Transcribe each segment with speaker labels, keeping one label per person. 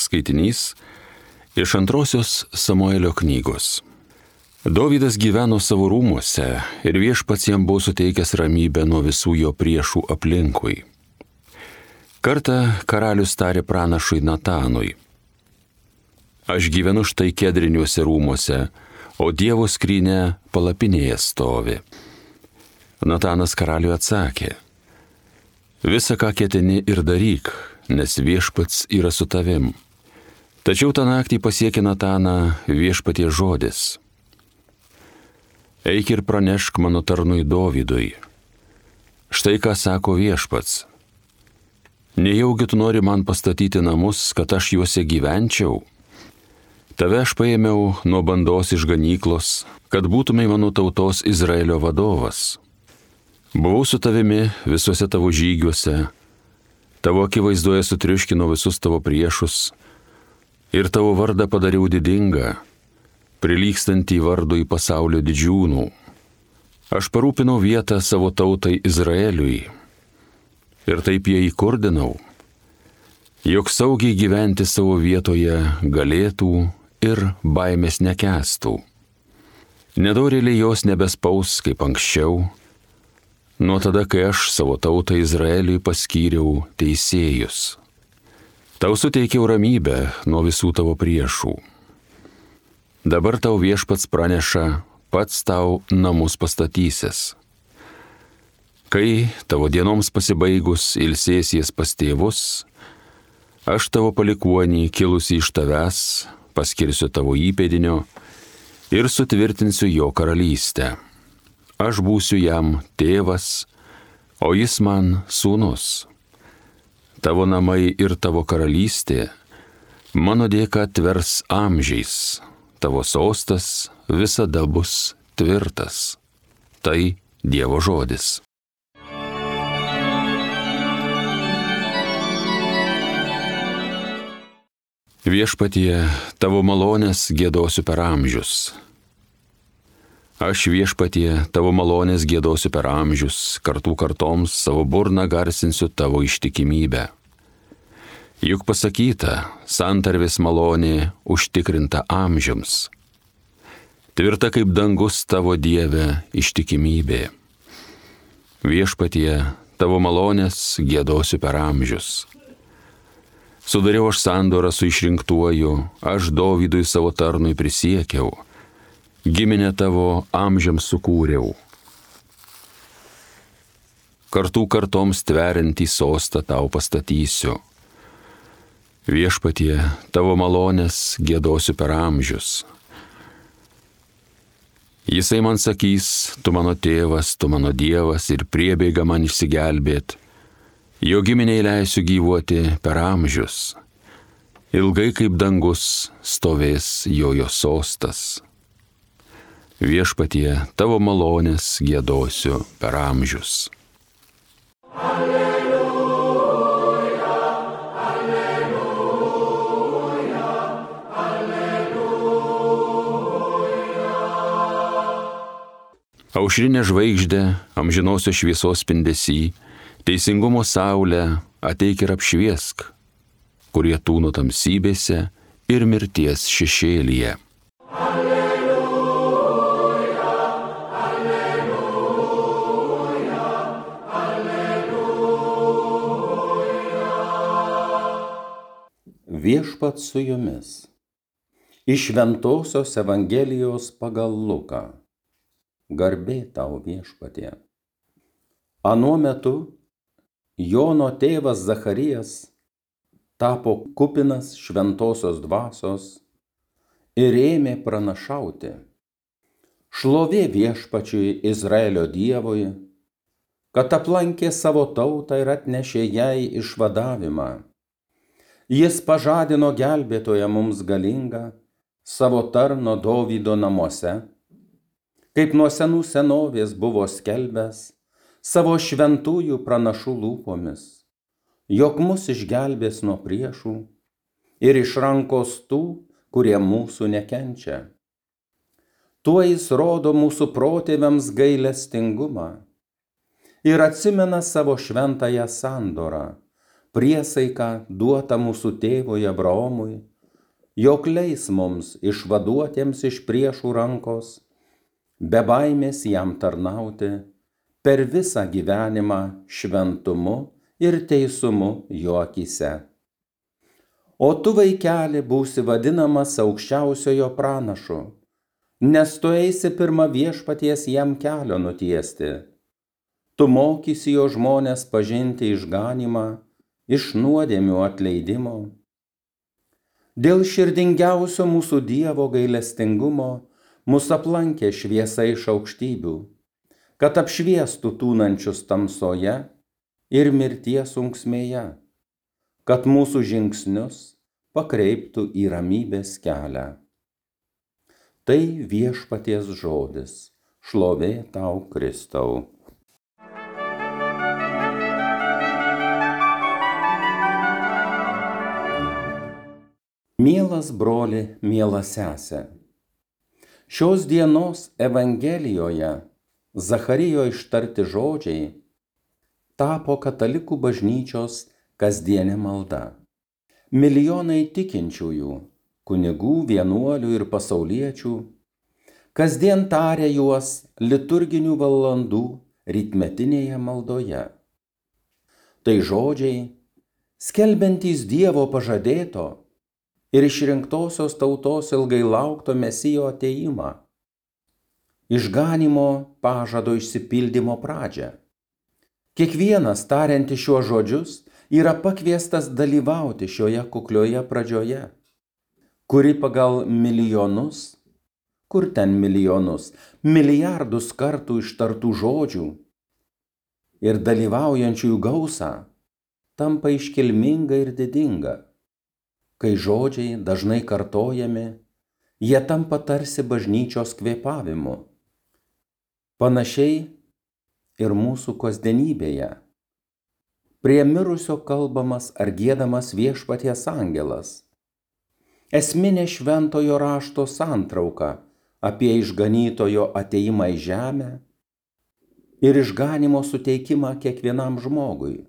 Speaker 1: Skaitinys iš 2 Samuelio knygos. Dovydas gyveno savo rūmuose ir viešpats jam buvo suteikęs ramybę nuo visų jo priešų aplinkui. Kartą karalius tarė pranašui Natanui: aš gyvenu štai kedriniuose rūmuose, o Dievo skrynė palapinėje stovi. Natanas karaliui atsakė: visa, ką ketini ir daryk, nes viešpats yra su tavim. Tačiau tą naktį pasiekė Nataną viešpaties žodis: eik ir pranešk mano tarnui Dovydui. Štai ką sako viešpats: nejaugi tu nori man pastatyti namus, kad aš juose gyvenčiau? Tave aš paėmiau nuo bandos iš ganyklos, kad būtumei mano tautos Izraelio vadovas. Buvau su tavimi visuose tavo žygiuose, tavo akivaizdoje sutriuškinau visus tavo priešus ir tavo vardą padariau didingą, prilygstantį vardui pasaulio didžiūnų. Aš parūpinau vietą savo tautai Izraeliui ir taip jie įkurdinau, jog saugiai gyventi savo vietoje galėtų ir baimės nekęstų. Nedorėliai jos nebespaus kaip anksčiau, nuo tada, kai aš savo tautą Izraeliui paskyriau teisėjus. Tau suteikiau ramybę nuo visų tavo priešų. Dabar tau viešpats praneša, pats tau namus pastatysis. Kai tavo dienoms pasibaigus ilsėsies pas tėvus, aš tavo palikuonį kilusi iš tavęs paskirsiu tavo įpėdinio ir sutvirtinsiu jo karalystę. Aš būsiu jam tėvas, o jis man sūnus. Tavo namai ir tavo karalystė mano dėka tvers amžiais, tavo sostas visada bus tvirtas. Tai Dievo žodis. Viešpatie, tavo malonės giedosiu per amžius. Aš viešpatie, tavo malonės giedosiu per amžius, kartų kartoms savo burną garsinsiu tavo ištikimybę. Juk pasakyta, santarvės malonė užtikrinta amžiams. Tvirta kaip dangus tavo Dieve ištikimybė. Viešpatie, tavo malonės giedosiu per amžius. Sudariau aš sandorą su išrinktuoju, aš Dovydui savo tarnui prisiekiau, giminę tavo amžiams sukūriau. Kartų kartoms tveriantį sostą tau pastatysiu. Viešpatie, tavo malonės giedosiu per amžius. Jisai man sakys, tu mano tėvas, tu mano Dievas ir priebėga man išsigelbėt. Jo giminiai leisiu gyvuoti per amžius. Ilgai kaip dangus stovės jo sostas. Viešpatie, tavo malonės giedosiu per amžius. Alleluja, alleluja, alleluja. Aušrinė žvaigždė, amžinosios šviesos spindesy, teisingumo saulę ateik ir apšviesk, kurie tūno tamsybėse ir mirties šešėlyje. Alleluja, alleluja, alleluja.
Speaker 2: Viešpats su jumis. Iš Šventosios Evangelijos pagal Luką. Garbė tau, viešpatie. Anuo metu Jono tėvas Zacharijas tapo kupinas šventosios dvasios ir ėmė pranašauti: šlovė viešpačiui Izraelio Dievui, kad aplankė savo tautą ir atnešė jai išvadavimą. Jis pažadino gelbėtoją mums galingą savo tarno Dovydo namuose, kaip nuo senų senovės buvo skelbęs savo šventųjų pranašų lūpomis, jog mus išgelbės nuo priešų ir iš rankos tų, kurie mūsų nekenčia. Tuo jis rodo mūsų protėviams gailestingumą ir atsimena savo šventąją sandorą, priesaiką duotą mūsų tėvui Abraomui, jog leis mums išvaduotiems iš priešų rankos, be baimės jam tarnauti per visą gyvenimą šventumu ir teisumu jo akyse. O tu, vaikeli, būsi vadinamas aukščiausiojo pranašu, nes tu eisi pirma viešpaties jam kelio nutiesti. Tu mokysi jo žmonės pažinti išganymą iš nuodėmių atleidimo. Dėl širdingiausio mūsų Dievo gailestingumo mus aplankė šviesa iš aukštybių, kad apšviestų tūnančius tamsoje ir mirties unksmėje, kad mūsų žingsnius pakreiptų į ramybės kelią. Tai viešpaties žodis, šlovė tau, Kristau. Mielas broli, miela sesė, šios dienos Evangelijoje Zacharijo ištarti žodžiai tapo katalikų bažnyčios kasdienė malda. Milijonai tikinčiųjų, kunigų, vienuolių ir pasauliečių kasdien taria juos liturginių valandų rytmetinėje maldoje. Tai žodžiai, skelbiantys Dievo pažadėto ir išrinktosios tautos ilgai laukto Mesijo atėjimą, išganymo pažado išsipildymo pradžią. Kiekvienas tariantis šiuos žodžius yra pakviestas dalyvauti šioje kuklioje pradžioje, kuri pagal milijonus, kur ten milijonus, milijardus kartų ištartų žodžių ir dalyvaujančiųjų gausą tampa iškilminga ir didinga. Kai žodžiai dažnai kartojami, jie tampa tarsi bažnyčios kvėpavimu. Panašiai ir mūsų kasdienybėje. Prie mirusio kalbamas ar giedamas viešpaties angelas. Esminė šventojo rašto santrauka apie išganytojo atėjimą į žemę ir išganymo suteikimą kiekvienam žmogui.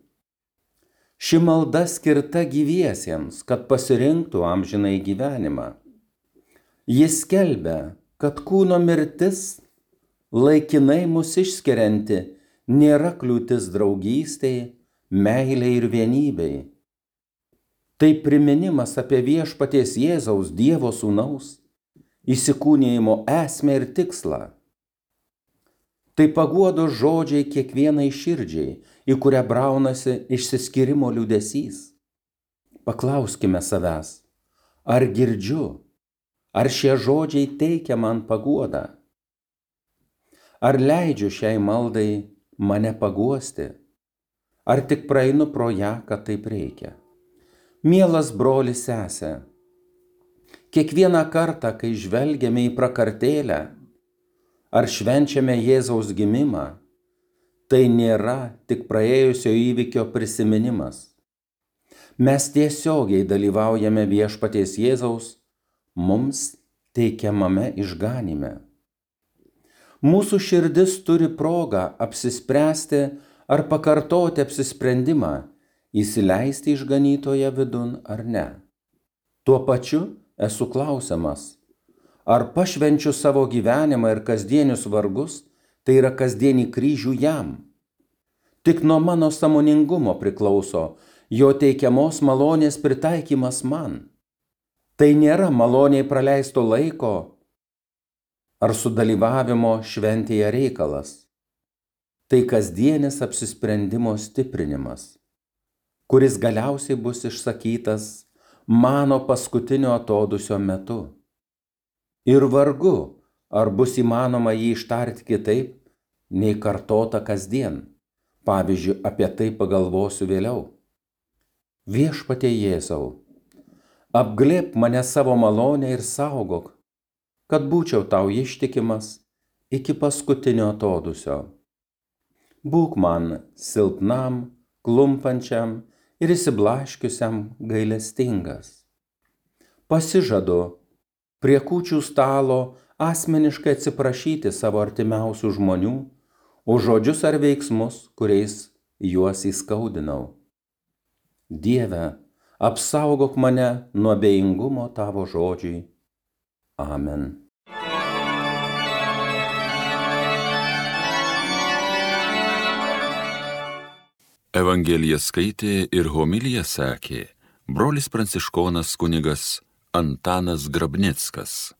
Speaker 2: Ši malda skirta gyviesiems, kad pasirinktų amžinai gyvenimą. Jis skelbia, kad kūno mirtis, laikinai mus išskirianti, nėra kliūtis draugystei, meilei ir vienybei. Tai priminimas apie viešpaties Jėzaus Dievo Sūnaus įsikūnijimo esmę ir tikslą. Tai paguodos žodžiai kiekvienai širdžiai, į kurią braunasi išsiskyrimo liūdesys. Paklauskime savęs, ar girdžiu, ar šie žodžiai teikia man paguodą? Ar leidžiu šiai maldai mane paguosti? Ar tik praeinu pro ją, kad taip reikia? Mielas brolis, sesė, kiekvieną kartą, kai žvelgiame į prakartėlę, ar švenčiame Jėzaus gimimą, tai nėra tik praėjusio įvykio prisiminimas. Mes tiesiogiai dalyvaujame viešpaties Jėzaus mums teikiamame išganyme. Mūsų širdis turi progą apsispręsti ar pakartoti apsisprendimą, įsileisti išganytoją vidun ar ne. Tuo pačiu esu klausiamas, ar pašvenčiu savo gyvenimą ir kasdienius vargus, tai yra kasdienį kryžių jam. Tik nuo mano sąmoningumo priklauso jo teikiamos malonės pritaikymas man. Tai nėra maloniai praleisto laiko ar sudalyvavimo šventėje reikalas. Tai kasdienis apsisprendimo stiprinimas, kuris galiausiai bus išsakytas mano paskutinio atodūsio metu. Ir vargu, ar bus įmanoma jį ištarti kitaip, nei kartota kasdien. Pavyzdžiui, apie tai pagalvosiu vėliau. Viešpatie Jėzau, apglėbk mane savo malonę ir saugok, kad būčiau tau ištikimas iki paskutinio atodūsio. Būk man silpnam, klumpančiam ir išsiblaškiusiam gailestingas. Pasižadu prie kūčių stalo asmeniškai atsiprašyti savo artimiausių žmonių už žodžius ar veiksmus, kuriais juos įskaudinau. Dieve, apsaugok mane nuo abejingumo tavo žodžiui. Amen.
Speaker 1: Evangeliją skaitė ir homiliją sakė brolis pranciškonas kunigas Antanas Grabnickas.